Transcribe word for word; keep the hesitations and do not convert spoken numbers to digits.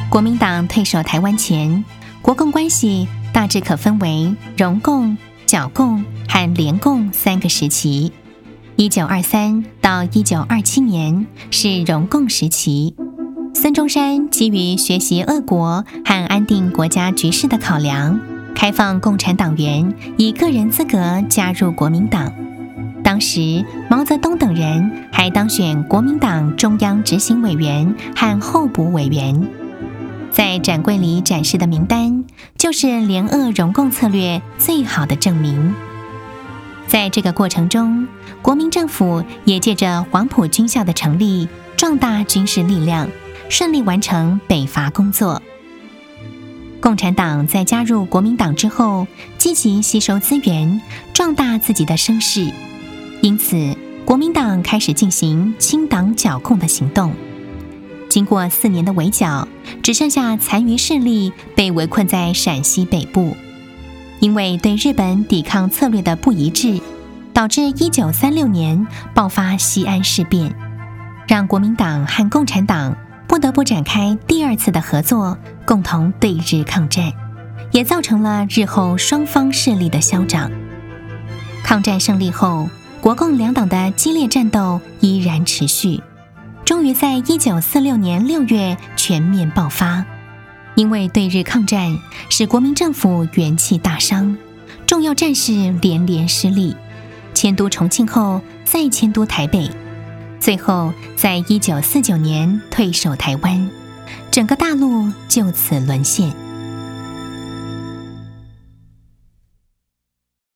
国民党退守台湾前，国共关系大致可分为荣共、剿共和联共三个时期。一九二三到一九二七年是荣共时期。孙中山基于学习俄国和安定国家局势的考量，开放共产党员以个人资格加入国民党。当时毛泽东等人还当选国民党中央执行委员和候补委员。在展柜里展示的名单，就是联俄荣共策略最好的证明。在这个过程中，国民政府也借着黄埔军校的成立，壮大军事力量，顺利完成北伐工作。共产党在加入国民党之后，积极吸收资源，壮大自己的声势，因此国民党开始进行清党剿共的行动。经过四年的围剿，只剩下残余势力被围困在陕西北部。因为对日本抵抗策略的不一致，导致一九三六年爆发西安事变，让国民党和共产党不得不展开第二次的合作，共同对日抗战，也造成了日后双方势力的消长。抗战胜利后，国共两党的激烈战斗依然持续，终于在一九四六年六月全面爆发。因为对日抗战使国民政府元气大伤，重要战事连连失利，迁都重庆后再迁都台北，最后在一九四九年退守台湾，整个大陆就此沦陷。